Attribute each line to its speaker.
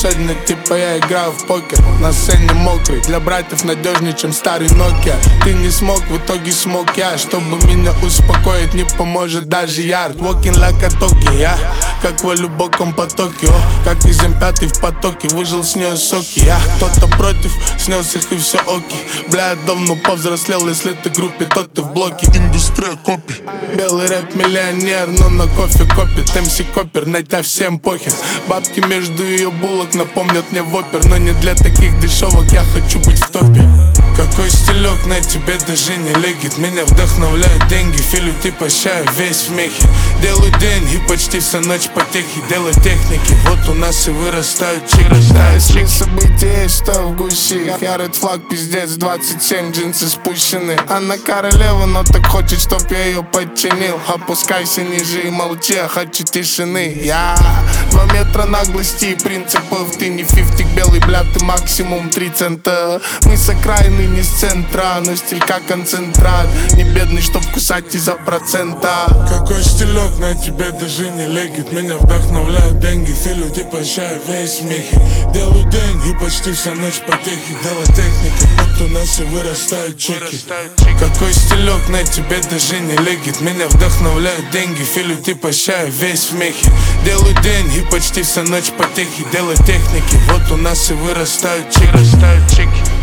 Speaker 1: Сегодня типа я играю в покер, на сцене мокрый. Для братьев надежнее, чем старый Nokia. Ты не смог, в итоге смог я. Чтобы меня успокоить, не поможет даже ярд. Walking like a Toki, я как в глубоком потоке. О, как из М5 в потоке, выжил с нее соки. Я кто-то против, снес их и все оки. Бля, я давно повзрослел, если ты в группе, то ты в блоке. Индустрия копи. Белый рэп миллионер, но на кофе копит. МС Копер, на тебя всем похер. Бабки между ее булок напомнят мне вопер. Но не для таких дешевок, я хочу быть в топе. Какой стилек, на тебе даже не легит. Меня вдохновляют деньги, филю типа ща весь в мехе. Делаю деньги, почти вся ночь потехи. Делаю техники, вот у нас и вырастают чики. Если события есть, что в гуще. Я Red Flag, пиздец, 27, джинсы спущены. Она королева, но так хочет, чтоб я ее подчинил. Опускайся ниже и молчи, я хочу тишины. Я 2 метра наглости и принципов. Ты не 50, белый, бля, ты максимум 3 цента. Мы с окраины, не с центра, но стиль как концентрат. Не бедный, чтоб кусать из-за процента. Какой стилек, на тебе даже не легит. Меня вдохновляют деньги, филю типа ща весь в мехе. Делаю деньги, почти вся ночь потехи. Делаю техники, вот у нас и вырастают чеки. Какой стилек, на тебе даже не легит. Меня вдохновляют деньги, филю типа ща весь в мехе. Делаю деньги, почти вся ночь потехи. Делаю техники, вот у нас и вырастают чеки.